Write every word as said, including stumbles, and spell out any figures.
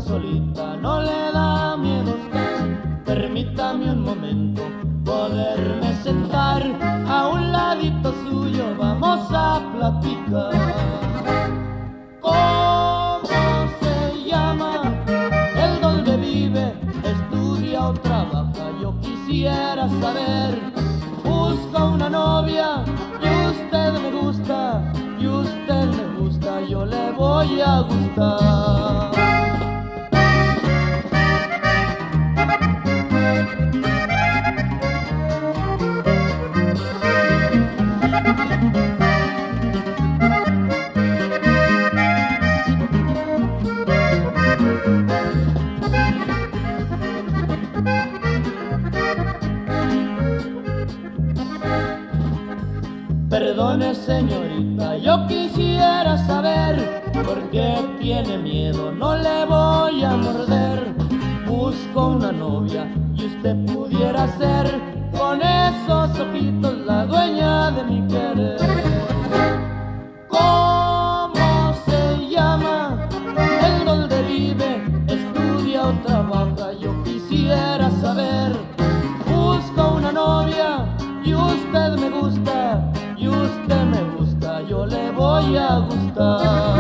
solita, no le da miedo a usted. Permítame un momento poderme sentar a un ladito suyo, vamos a platicar. ¿Cómo se llama? ¿El dónde vive? ¿Estudia o trabaja? Yo quisiera saber. Busca una novia y usted me gusta, y usted me gusta, yo le voy a gustar. Perdone señorita, yo quisiera saber por qué tiene miedo, no le voy a morder. Busco una novia y usted pudiera ser con esos ojitos la dueña de mi querer. ¿Cómo se llama? ¿En dónde vive? ¿Estudia o trabaja? Yo quisiera saber. Busco una novia y usted me gusta, y usted me gusta, yo le voy a gustar.